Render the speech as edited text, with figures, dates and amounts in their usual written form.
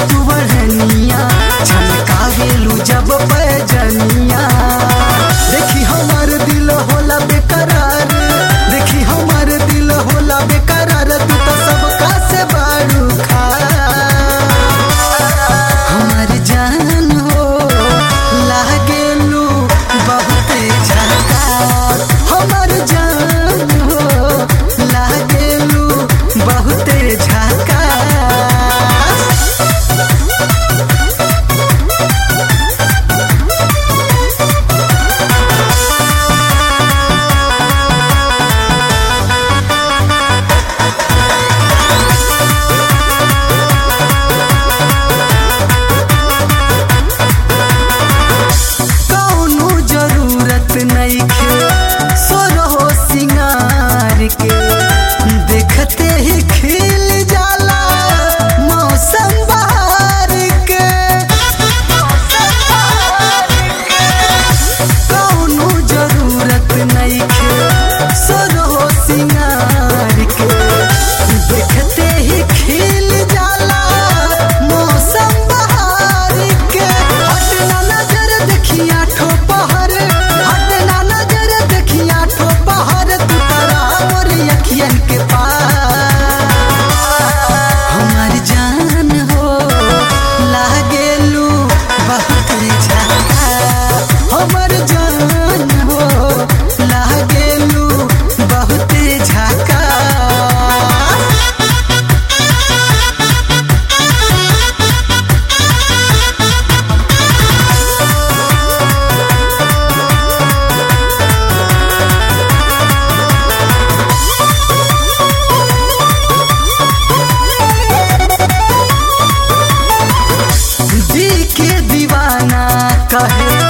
तू बढ़निया झमकावेलू जब पैजनिया। देखी हमार दिल होला बेकरार, देखी हमार दिल होला बेकरार, तू तो सबका से बारू खा। हमार जान हो लागेलू बहुत झकास, हमार जान हो लागेलू बहुत झकास। नइखे सोरहो सिंगार के, देखते ही खिल जाला मौसम बहार के। कौनो जरूरत नइखे सोरहो सिंगार के, देखते ही खिल जाला मौसम बहार के। हटना नजर देखिया ठो पहर, के पास। हमार जान हो लागेलू बहुत झकास, हमार जान हो लागेलू बहुत झकास। के दीवाना कहे